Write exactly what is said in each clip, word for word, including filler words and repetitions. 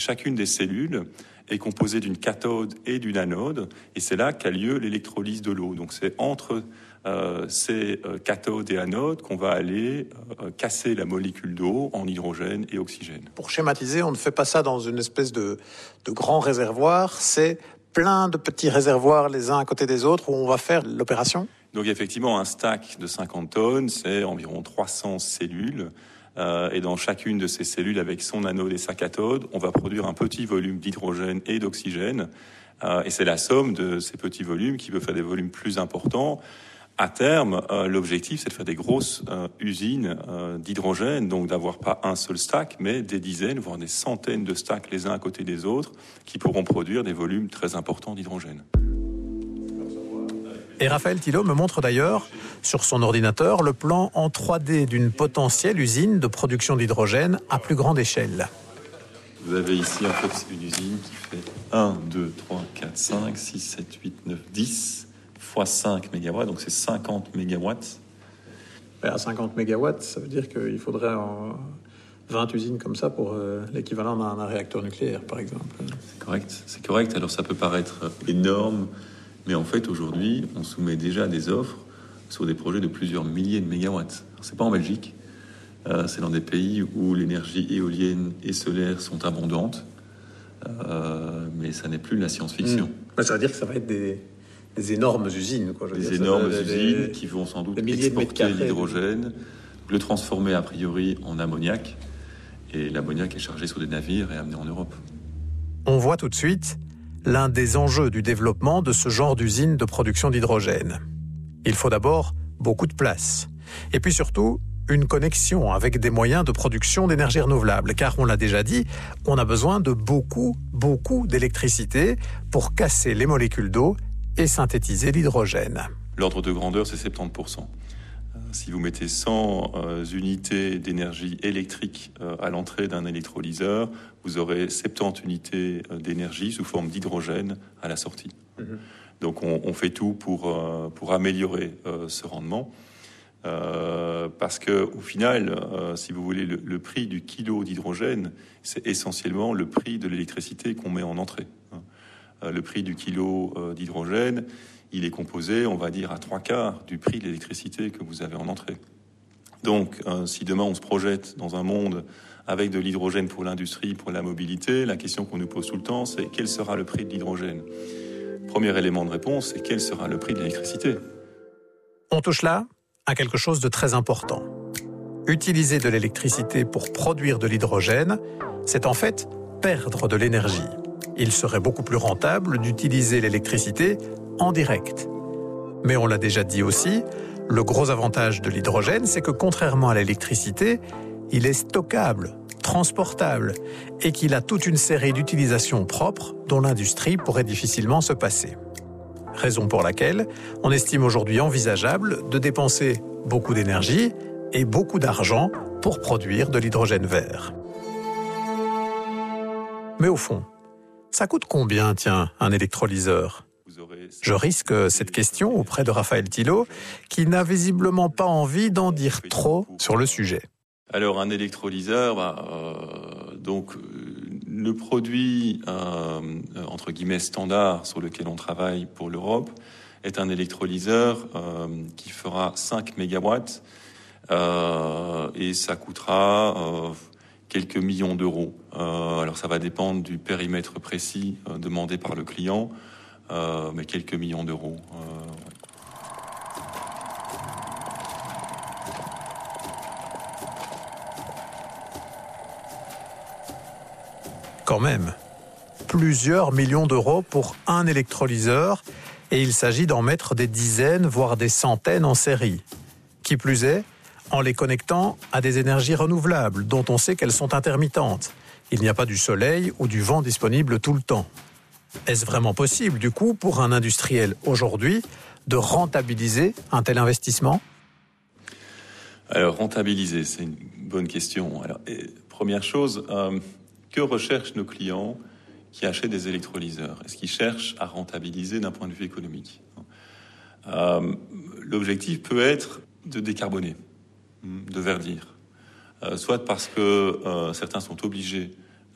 chacune des cellules est composée d'une cathode et d'une anode, et c'est là qu'a lieu l'électrolyse de l'eau. Donc c'est entre euh, ces euh, cathodes et anodes qu'on va aller euh, casser la molécule d'eau en hydrogène et oxygène. Pour schématiser, on ne fait pas ça dans une espèce de, de grand réservoir, c'est plein de petits réservoirs les uns à côté des autres où on va faire l'opération. Donc effectivement, un stack de cinquante tonnes, c'est environ trois cents cellules. Euh, et dans chacune de ces cellules, avec son anode et sa cathode, on va produire un petit volume d'hydrogène et d'oxygène. Euh, et c'est la somme de ces petits volumes qui peut faire des volumes plus importants. À terme, euh, l'objectif, c'est de faire des grosses euh, usines euh, d'hydrogène, donc d'avoir pas un seul stack, mais des dizaines, voire des centaines de stacks les uns à côté des autres, qui pourront produire des volumes très importants d'hydrogène. Et Raphaël Thillot me montre d'ailleurs, sur son ordinateur, le plan en trois D d'une potentielle usine de production d'hydrogène à plus grande échelle. Vous avez ici, en fait, une usine qui fait un, deux, trois, quatre, cinq, six, sept, huit, neuf, dix fois cinq mégawatts, donc c'est cinquante mégawatts. À cinquante mégawatts, ça veut dire qu'il faudrait vingt usines comme ça pour euh, l'équivalent d'un, d'un réacteur nucléaire, par exemple. C'est correct, c'est correct. Alors ça peut paraître énorme, mais en fait, aujourd'hui, on soumet déjà des offres sur des projets de plusieurs milliers de mégawatts. Alors, c'est pas en Belgique, euh, c'est dans des pays où l'énergie éolienne et solaire sont abondantes, euh, mais ça n'est plus de la science-fiction. Mmh. Ça veut dire que ça va être des, des énormes usines, quoi. Je veux des dire, énormes ça, usines des, qui vont sans doute exporter l'hydrogène, le transformer a priori en ammoniac, et l'ammoniac est chargé sur des navires et amené en Europe. On voit tout de suite l'un des enjeux du développement de ce genre d'usine de production d'hydrogène. Il faut d'abord beaucoup de place. Et puis surtout, une connexion avec des moyens de production d'énergie renouvelable. Car on l'a déjà dit, on a besoin de beaucoup, beaucoup d'électricité pour casser les molécules d'eau et synthétiser l'hydrogène. L'ordre de grandeur, c'est soixante-dix pour cent. Si vous mettez cent euh, unités d'énergie électrique euh, à l'entrée d'un électrolyseur, vous aurez soixante-dix unités d'énergie sous forme d'hydrogène à la sortie. Mmh. Donc on, on fait tout pour, euh, pour améliorer euh, ce rendement. Euh, parce que au final, euh, si vous voulez, le, le prix du kilo d'hydrogène, c'est essentiellement le prix de l'électricité qu'on met en entrée. Euh, le prix du kilo euh, d'hydrogène, il est composé, on va dire, à trois quarts du prix de l'électricité que vous avez en entrée. Donc, euh, si demain on se projette dans un monde avec de l'hydrogène pour l'industrie, pour la mobilité, la question qu'on nous pose tout le temps, c'est quel sera le prix de l'hydrogène ? Premier élément de réponse, c'est quel sera le prix de l'électricité ? On touche là à quelque chose de très important. Utiliser de l'électricité pour produire de l'hydrogène, c'est en fait perdre de l'énergie. Il serait beaucoup plus rentable d'utiliser l'électricité en direct. Mais on l'a déjà dit aussi, le gros avantage de l'hydrogène, c'est que contrairement à l'électricité, il est stockable, transportable et qu'il a toute une série d'utilisations propres dont l'industrie pourrait difficilement se passer. Raison pour laquelle on estime aujourd'hui envisageable de dépenser beaucoup d'énergie et beaucoup d'argent pour produire de l'hydrogène vert. Mais au fond, ça coûte combien, tiens, un électrolyseur ? Je risque cette question auprès de Raphaël Thillot, qui n'a visiblement pas envie d'en dire trop sur le sujet. Alors, un électrolyseur, bah, euh, donc, le produit, euh, entre guillemets, standard sur lequel on travaille pour l'Europe est un électrolyseur euh, qui fera cinq mégawatts euh, et ça coûtera euh, quelques millions d'euros. Euh, alors, ça va dépendre du périmètre précis euh, demandé par le client, euh, mais quelques millions d'euros. Euh, ouais. Quand même, plusieurs millions d'euros pour un électrolyseur, et il s'agit d'en mettre des dizaines, voire des centaines en série. Qui plus est, en les connectant à des énergies renouvelables, dont on sait qu'elles sont intermittentes. Il n'y a pas du soleil ou du vent disponible tout le temps. Est-ce vraiment possible, du coup, pour un industriel aujourd'hui, de rentabiliser un tel investissement ? Alors, rentabiliser, c'est une bonne question. Alors, et, première chose... Euh... Que recherchent nos clients qui achètent des électrolyseurs ? Est-ce qu'ils cherchent à rentabiliser d'un point de vue économique ? euh, L'objectif peut être de décarboner, de verdir. Euh, soit parce que euh, certains sont obligés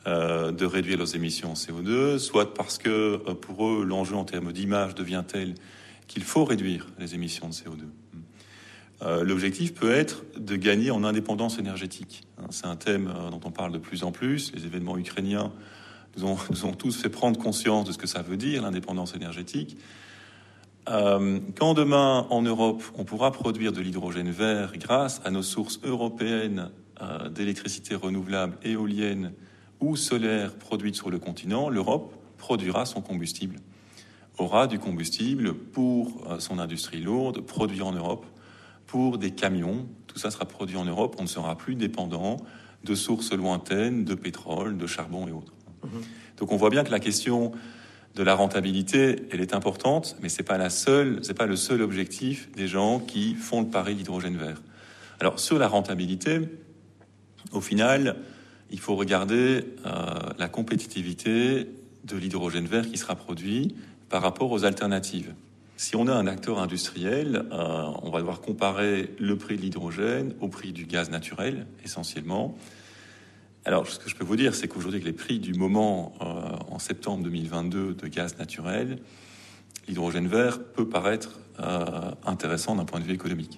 euh, de réduire leurs émissions en C O deux, soit parce que euh, pour eux, l'enjeu en termes d'image devient tel qu'il faut réduire les émissions de C O deux. Euh, l'objectif peut être de gagner en indépendance énergétique. C'est un thème euh, dont on parle de plus en plus. Les événements ukrainiens nous ont, nous ont tous fait prendre conscience de ce que ça veut dire, l'indépendance énergétique. Euh, quand demain, en Europe, on pourra produire de l'hydrogène vert grâce à nos sources européennes euh, d'électricité renouvelable, éolienne ou solaire produites sur le continent, l'Europe produira son combustible, aura du combustible pour euh, son industrie lourde, produit en Europe, pour des camions. Tout ça sera produit en Europe, on ne sera plus dépendant de sources lointaines, de pétrole, de charbon et autres. Mmh. Donc on voit bien que la question de la rentabilité, elle est importante, mais c'est pas la seule, c'est pas le seul objectif des gens qui font le pari de l'hydrogène vert. Alors sur la rentabilité, au final, il faut regarder euh, la compétitivité de l'hydrogène vert qui sera produit par rapport aux alternatives. Si on a un acteur industriel, euh, on va devoir comparer le prix de l'hydrogène au prix du gaz naturel, essentiellement. Alors, ce que je peux vous dire, c'est qu'aujourd'hui, avec les prix du moment, euh, en septembre deux mille vingt-deux, de gaz naturel, l'hydrogène vert peut paraître euh, intéressant d'un point de vue économique.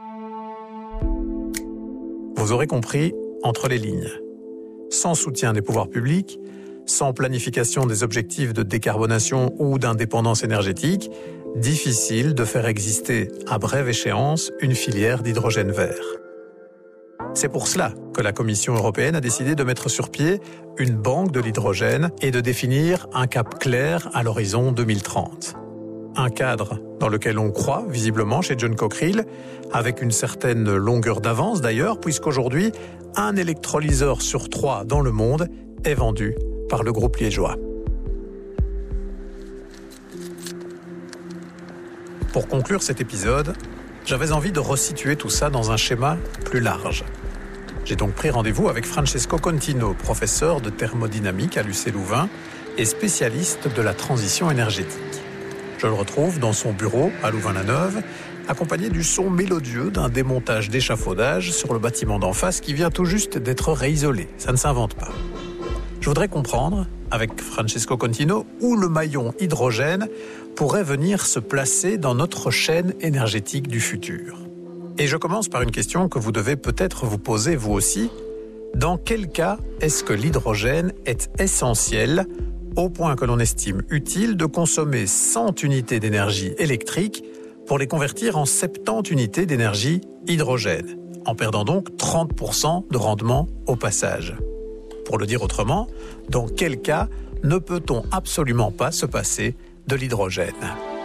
Vous aurez compris, entre les lignes. Sans soutien des pouvoirs publics, sans planification des objectifs de décarbonation ou d'indépendance énergétique, difficile de faire exister à brève échéance une filière d'hydrogène vert. C'est pour cela que la Commission européenne a décidé de mettre sur pied une banque de l'hydrogène et de définir un cap clair à l'horizon deux mille trente. Un cadre dans lequel on croit, visiblement, chez John Cockerill, avec une certaine longueur d'avance d'ailleurs, puisqu'aujourd'hui, un électrolyseur sur trois dans le monde est vendu par le groupe liégeois. Pour conclure cet épisode, j'avais envie de resituer tout ça dans un schéma plus large. J'ai donc pris rendez-vous avec Francesco Contino, professeur de thermodynamique à l'U C Louvain et spécialiste de la transition énergétique. Je le retrouve dans son bureau à Louvain-la-Neuve, accompagné du son mélodieux d'un démontage d'échafaudage sur le bâtiment d'en face qui vient tout juste d'être réisolé. Ça ne s'invente pas. Je voudrais comprendre, avec Francesco Contino, où le maillon hydrogène pourrait venir se placer dans notre chaîne énergétique du futur. Et je commence par une question que vous devez peut-être vous poser vous aussi. Dans quel cas est-ce que l'hydrogène est essentiel au point que l'on estime utile de consommer cent unités d'énergie électrique pour les convertir en soixante-dix unités d'énergie hydrogène, en perdant donc trente pour cent de rendement au passage. Pour le dire autrement, dans quel cas ne peut-on absolument pas se passer de l'hydrogène ?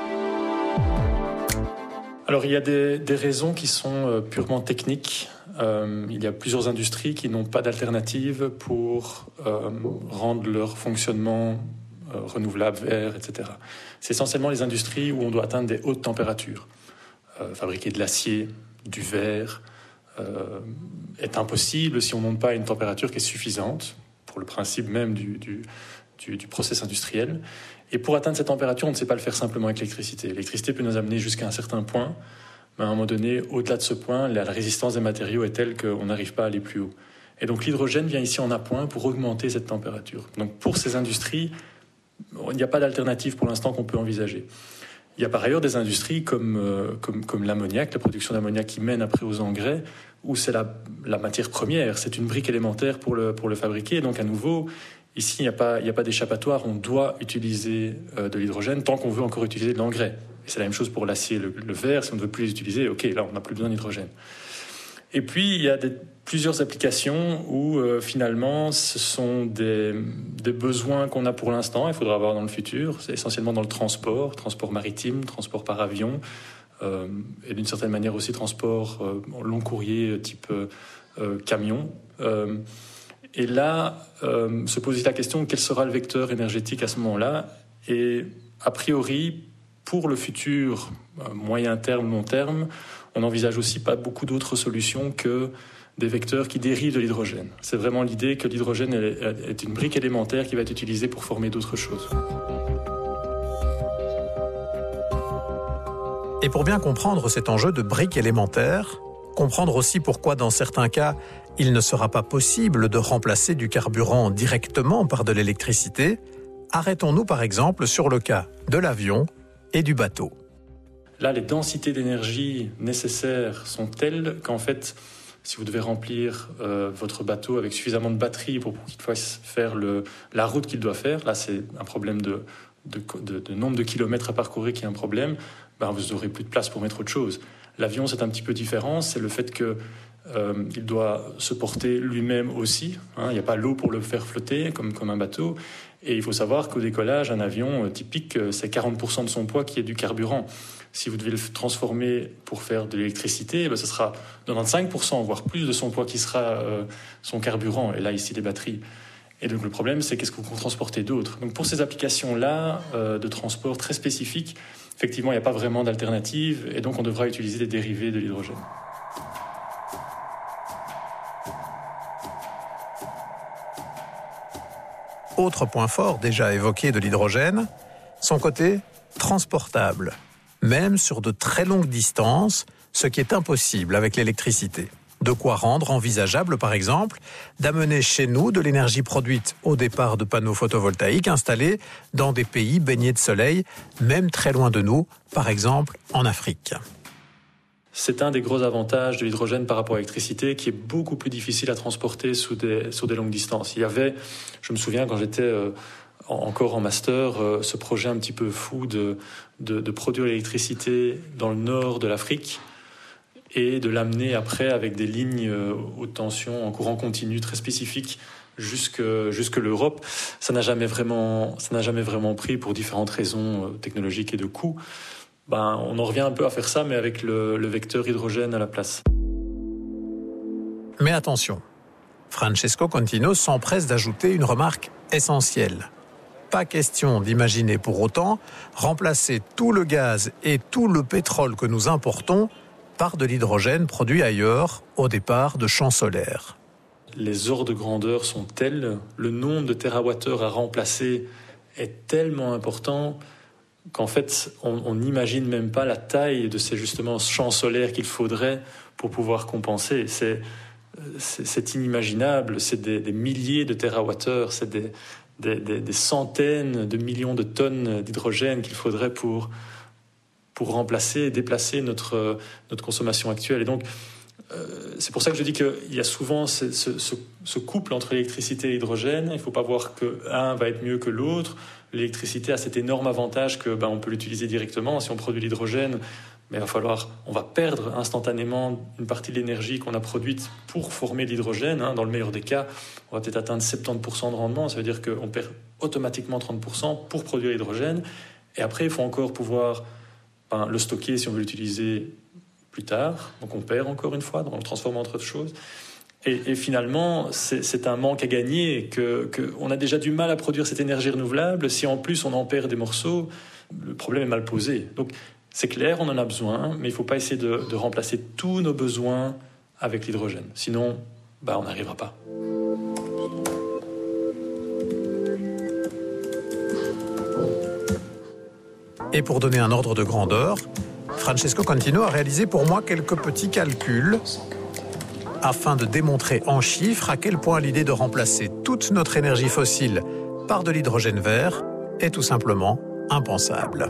Alors, il y a des, des raisons qui sont euh, purement techniques. Euh, il y a plusieurs industries qui n'ont pas d'alternative pour euh, rendre leur fonctionnement euh, renouvelable, vert, et cetera. C'est essentiellement les industries où on doit atteindre des hautes températures. Euh, fabriquer de l'acier, du verre, euh, est impossible si on ne monte pas à une température qui est suffisante pour le principe même du, du, du, du process industriel. Et pour atteindre cette température, on ne sait pas le faire simplement avec l'électricité. L'électricité peut nous amener jusqu'à un certain point, mais à un moment donné, au-delà de ce point, la résistance des matériaux est telle qu'on n'arrive pas à aller plus haut. Et donc l'hydrogène vient ici en appoint pour augmenter cette température. Donc pour ces industries, il n'y a pas d'alternative pour l'instant qu'on peut envisager. Il y a par ailleurs des industries comme, euh, comme, comme l'ammoniac, la production d'ammoniac qui mène après aux engrais, où c'est la, la matière première, c'est une brique élémentaire pour le, pour le fabriquer. Et donc à nouveau, ici, il n'y a pas, il n'y a pas d'échappatoire, on doit utiliser euh, de l'hydrogène tant qu'on veut encore utiliser de l'engrais. Et c'est la même chose pour l'acier et le, le verre, si on ne veut plus les utiliser, ok, là on n'a plus besoin d'hydrogène. Et puis, il y a des, plusieurs applications où euh, finalement, ce sont des, des besoins qu'on a pour l'instant, il faudra avoir dans le futur. C'est essentiellement dans le transport, transport maritime, transport par avion, euh, et d'une certaine manière aussi transport euh, long courrier type euh, camion. Euh, et là, euh, se poser la question, quel sera le vecteur énergétique à ce moment-là ? Et a priori, pour le futur, euh, moyen terme, long terme, on n'envisage aussi pas beaucoup d'autres solutions que des vecteurs qui dérivent de l'hydrogène. C'est vraiment l'idée que l'hydrogène est une brique élémentaire qui va être utilisée pour former d'autres choses. Et pour bien comprendre cet enjeu de brique élémentaire, comprendre aussi pourquoi dans certains cas, il ne sera pas possible de remplacer du carburant directement par de l'électricité, arrêtons-nous par exemple sur le cas de l'avion et du bateau. Là, les densités d'énergie nécessaires sont telles qu'en fait, si vous devez remplir euh, votre bateau avec suffisamment de batterie pour, pour qu'il fasse faire le, la route qu'il doit faire, là c'est un problème de, de, de, de nombre de kilomètres à parcourir qui est un problème, ben, vous n'aurez plus de place pour mettre autre chose. L'avion, c'est un petit peu différent, c'est le fait qu'il euh, doit se porter lui-même aussi. Hein, il n'y a pas l'eau pour le faire flotter comme, comme un bateau. Et il faut savoir qu'au décollage, un avion euh, typique, euh, c'est quarante pour cent de son poids qui est du carburant. Si vous devez le transformer pour faire de l'électricité, ben, ce sera quatre-vingt-quinze pour cent, voire plus de son poids qui sera euh, son carburant. Et là, ici, les batteries. Et donc le problème, c'est qu'est-ce que vous transportez d'autre. Donc pour ces applications-là euh, de transport très spécifiques, effectivement, il n'y a pas vraiment d'alternative et donc on devra utiliser des dérivés de l'hydrogène. Autre point fort déjà évoqué de l'hydrogène, son côté transportable, même sur de très longues distances, ce qui est impossible avec l'électricité. De quoi rendre envisageable, par exemple, d'amener chez nous de l'énergie produite au départ de panneaux photovoltaïques installés dans des pays baignés de soleil, même très loin de nous, par exemple en Afrique. C'est un des gros avantages de l'hydrogène par rapport à l'électricité qui est beaucoup plus difficile à transporter sur des, sur des longues distances. Il y avait, je me souviens quand j'étais euh, encore en master, euh, ce projet un petit peu fou de, de, de produire l'électricité dans le nord de l'Afrique et de l'amener après avec des lignes euh, haute tension en courant continu très spécifiques jusque, jusque l'Europe. Ça n'a jamais vraiment, ça n'a jamais vraiment pris pour différentes raisons euh, technologiques et de coûts. Ben, on en revient un peu à faire ça, mais avec le, le vecteur hydrogène à la place. Mais attention, Francesco Contino s'empresse d'ajouter une remarque essentielle. Pas question d'imaginer pour autant remplacer tout le gaz et tout le pétrole que nous importons par de l'hydrogène produit ailleurs, au départ de champs solaires. Les ordres de grandeur sont tels, le nombre de térawattheures à remplacer est tellement important qu'en fait, on n'imagine même pas la taille de ces justement champs solaires qu'il faudrait pour pouvoir compenser. C'est, c'est, c'est inimaginable, c'est des, des milliers de térawattheures, c'est des, des, des, des centaines de millions de tonnes d'hydrogène qu'il faudrait pour, pour remplacer et déplacer notre, notre consommation actuelle. Et donc, euh, c'est pour ça que je dis qu'il y a souvent ce, ce, ce, ce couple entre l'électricité et l'hydrogène. Il ne faut pas voir qu'un va être mieux que l'autre. L'électricité a cet énorme avantage que ben, on peut l'utiliser directement. Si on produit l'hydrogène, mais il va falloir, on va perdre instantanément une partie de l'énergie qu'on a produite pour former l'hydrogène. Hein. Dans le meilleur des cas, on va peut-être atteindre soixante-dix pour cent de rendement. Ça veut dire qu'on perd automatiquement trente pour cent pour produire l'hydrogène. Et après, il faut encore pouvoir ben, le stocker si on veut l'utiliser plus tard. Donc on perd encore une fois, donc on le transforme en autre chose. Et, et finalement, c'est, c'est un manque à gagner, que, que on a déjà du mal à produire cette énergie renouvelable. Si en plus on en perd des morceaux, le problème est mal posé. Donc c'est clair, on en a besoin, mais il ne faut pas essayer de, de remplacer tous nos besoins avec l'hydrogène. Sinon, bah, on n'arrivera pas. Et pour donner un ordre de grandeur, Francesco Contino a réalisé pour moi quelques petits calculs afin de démontrer en chiffres à quel point l'idée de remplacer toute notre énergie fossile par de l'hydrogène vert est tout simplement impensable.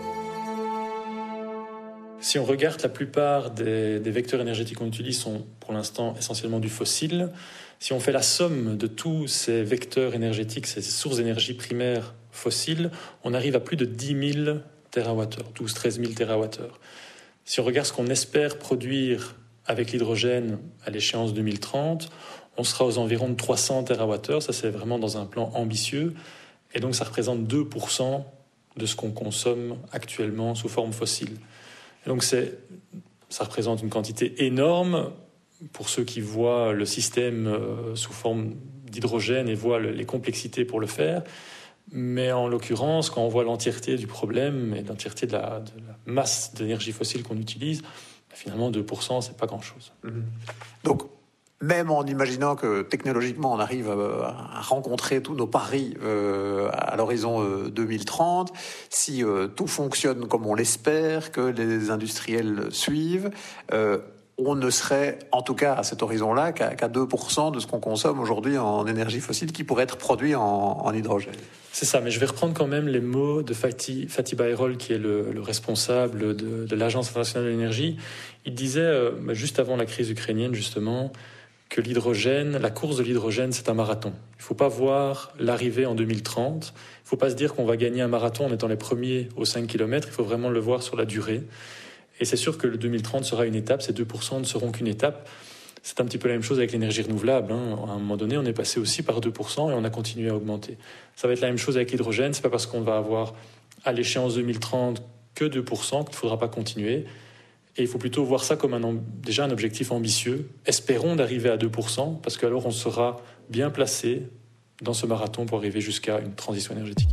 Si on regarde, la plupart des, des vecteurs énergétiques qu'on utilise sont pour l'instant essentiellement du fossile. Si on fait la somme de tous ces vecteurs énergétiques, ces sources d'énergie primaires fossiles, on arrive à plus de dix mille térawattheures, douze à treize mille térawattheures. Si on regarde ce qu'on espère produire avec l'hydrogène à l'échéance deux mille trente, on sera aux environs de trois cents térawattheures. Ça, c'est vraiment dans un plan ambitieux. Et donc, ça représente deux pour cent de ce qu'on consomme actuellement sous forme fossile. Et donc, c'est, ça représente une quantité énorme pour ceux qui voient le système euh, sous forme d'hydrogène et voient le, les complexités pour le faire. Mais en l'occurrence, quand on voit l'entièreté du problème et l'entièreté de la, de la masse d'énergie fossile qu'on utilise, finalement, deux pour cent, c'est pas grand-chose. Donc, même en imaginant que technologiquement, on arrive à rencontrer tous nos paris euh, à l'horizon euh, deux mille trente, si euh, tout fonctionne comme on l'espère, que les industriels suivent, euh, on ne serait, en tout cas à cet horizon-là, qu'à, qu'à deux pour cent de ce qu'on consomme aujourd'hui en énergie fossile qui pourrait être produit en, en hydrogène. C'est ça, mais je vais reprendre quand même les mots de Fatih, Fatih Birol, qui est le, le responsable de, de l'Agence internationale de l'énergie. Il disait, euh, juste avant la crise ukrainienne, justement, que l'hydrogène, la course de l'hydrogène, c'est un marathon. Il ne faut pas voir l'arrivée en deux mille trente. Il ne faut pas se dire qu'on va gagner un marathon en étant les premiers aux cinq kilomètres. Il faut vraiment le voir sur la durée. Et c'est sûr que le deux mille trente sera une étape, ces deux pour cent ne seront qu'une étape. C'est un petit peu la même chose avec l'énergie renouvelable. Hein. À un moment donné, on est passé aussi par deux pour cent et on a continué à augmenter. Ça va être la même chose avec l'hydrogène. Ce n'est pas parce qu'on va avoir à l'échéance deux mille trente que deux pour cent qu'il ne faudra pas continuer. Et il faut plutôt voir ça comme un, déjà un objectif ambitieux. Espérons d'arriver à deux pour cent parce qu'alors on sera bien placé dans ce marathon pour arriver jusqu'à une transition énergétique.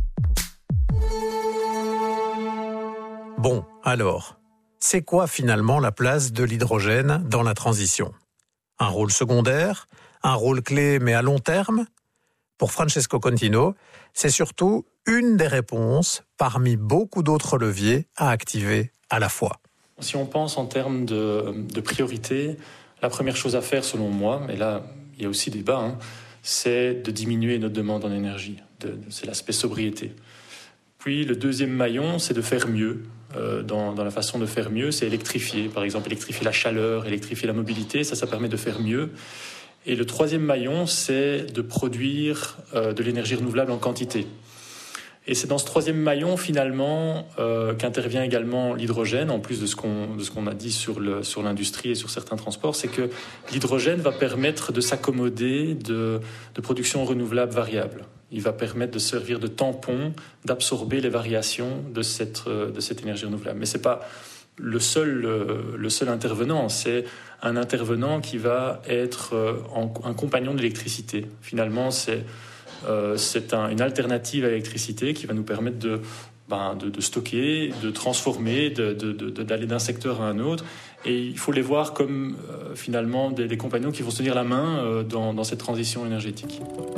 Bon, alors... c'est quoi finalement la place de l'hydrogène dans la transition ? Un rôle secondaire, un rôle clé mais à long terme ? Pour Francesco Contino, c'est surtout une des réponses parmi beaucoup d'autres leviers à activer à la fois. Si on pense en termes de, de priorité, la première chose à faire selon moi, mais là il y a aussi débat, hein, c'est de diminuer notre demande en énergie. De, c'est l'aspect sobriété. Puis le deuxième maillon, c'est de faire mieux. Euh, dans, dans la façon de faire mieux, c'est électrifier. Par exemple, électrifier la chaleur, électrifier la mobilité, ça, ça permet de faire mieux. Et le troisième maillon, c'est de produire euh, de l'énergie renouvelable en quantité. Et c'est dans ce troisième maillon, finalement, euh, qu'intervient également l'hydrogène, en plus de ce qu'on, de ce qu'on a dit sur, le, sur l'industrie et sur certains transports, c'est que l'hydrogène va permettre de s'accommoder de, de production renouvelable variable. Il va permettre de servir de tampon, d'absorber les variations de cette, de cette énergie renouvelable. Mais ce n'est pas le seul, le seul intervenant, c'est un intervenant qui va être un compagnon de l'électricité. Finalement, c'est... Euh, c'est un, une alternative à l'électricité qui va nous permettre de, ben, de, de stocker, de transformer, de, de, de, d'aller d'un secteur à un autre. Et il faut les voir comme euh, finalement des, des compagnons qui vont se tenir la main euh, dans, dans cette transition énergétique.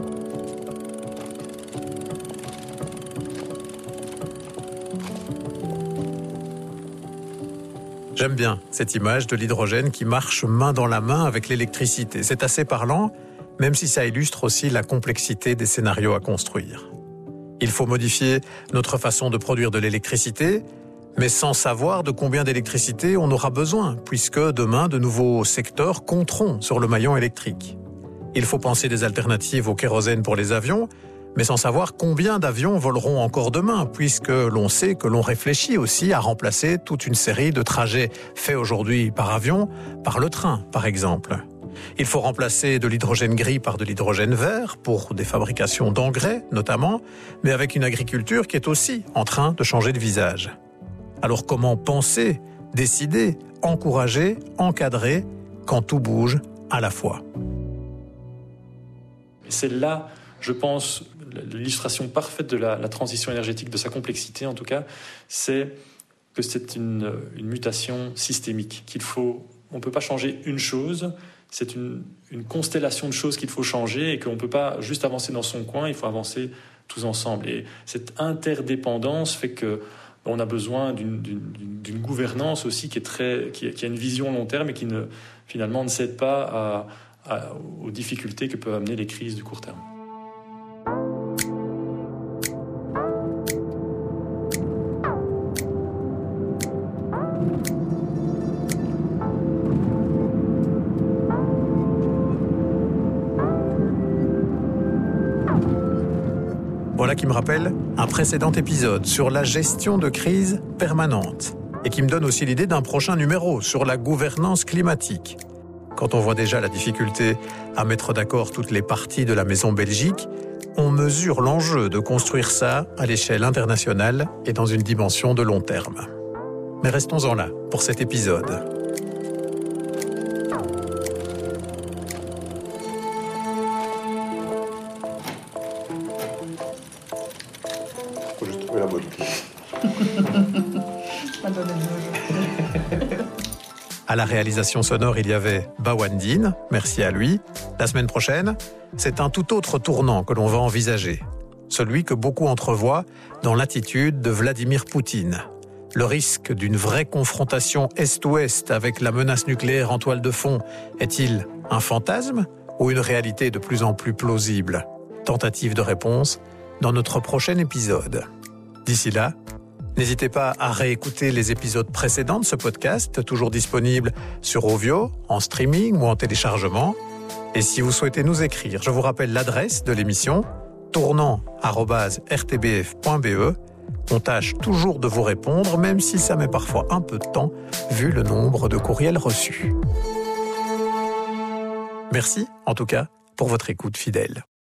J'aime bien cette image de l'hydrogène qui marche main dans la main avec l'électricité. C'est assez parlant, même si ça illustre aussi la complexité des scénarios à construire. Il faut modifier notre façon de produire de l'électricité, mais sans savoir de combien d'électricité on aura besoin, puisque demain, de nouveaux secteurs compteront sur le maillon électrique. Il faut penser des alternatives au kérosène pour les avions, mais sans savoir combien d'avions voleront encore demain, puisque l'on sait que l'on réfléchit aussi à remplacer toute une série de trajets faits aujourd'hui par avion, par le train, par exemple. Il faut remplacer de l'hydrogène gris par de l'hydrogène vert pour des fabrications d'engrais notamment, mais avec une agriculture qui est aussi en train de changer de visage. Alors comment penser, décider, encourager, encadrer quand tout bouge à la fois ? C'est là, je pense, l'illustration parfaite de la, la transition énergétique, de sa complexité en tout cas, c'est que c'est une, une mutation systémique, qu'il faut, on ne peut pas changer une chose. C'est une, une constellation de choses qu'il faut changer et qu'on ne peut pas juste avancer dans son coin, il faut avancer tous ensemble. Et cette interdépendance fait qu'on a besoin d'une, d'une, d'une gouvernance aussi qui, est très, qui, qui a une vision long terme et qui ne, finalement ne cède pas à, à, aux difficultés que peuvent amener les crises du court terme. Voilà qui me rappelle un précédent épisode sur la gestion de crise permanente et qui me donne aussi l'idée d'un prochain numéro sur la gouvernance climatique. Quand on voit déjà la difficulté à mettre d'accord toutes les parties de la maison Belgique, on mesure l'enjeu de construire ça à l'échelle internationale et dans une dimension de long terme. Mais restons-en là pour cet épisode. Faut juste trouver la bonne. À la réalisation sonore, il y avait Bawandine, merci à lui. La semaine prochaine, c'est un tout autre tournant que l'on va envisager. Celui que beaucoup entrevoient dans l'attitude de Vladimir Poutine. Le risque d'une vraie confrontation Est-Ouest avec la menace nucléaire en toile de fond est-il un fantasme ou une réalité de plus en plus plausible ? Tentative de réponse dans notre prochain épisode. D'ici là, n'hésitez pas à réécouter les épisodes précédents de ce podcast, toujours disponible sur Ovio, en streaming ou en téléchargement. Et si vous souhaitez nous écrire, je vous rappelle l'adresse de l'émission, tournant arobase r t b f point b e. On tâche toujours de vous répondre, même si ça met parfois un peu de temps, vu le nombre de courriels reçus. Merci, en tout cas, pour votre écoute fidèle.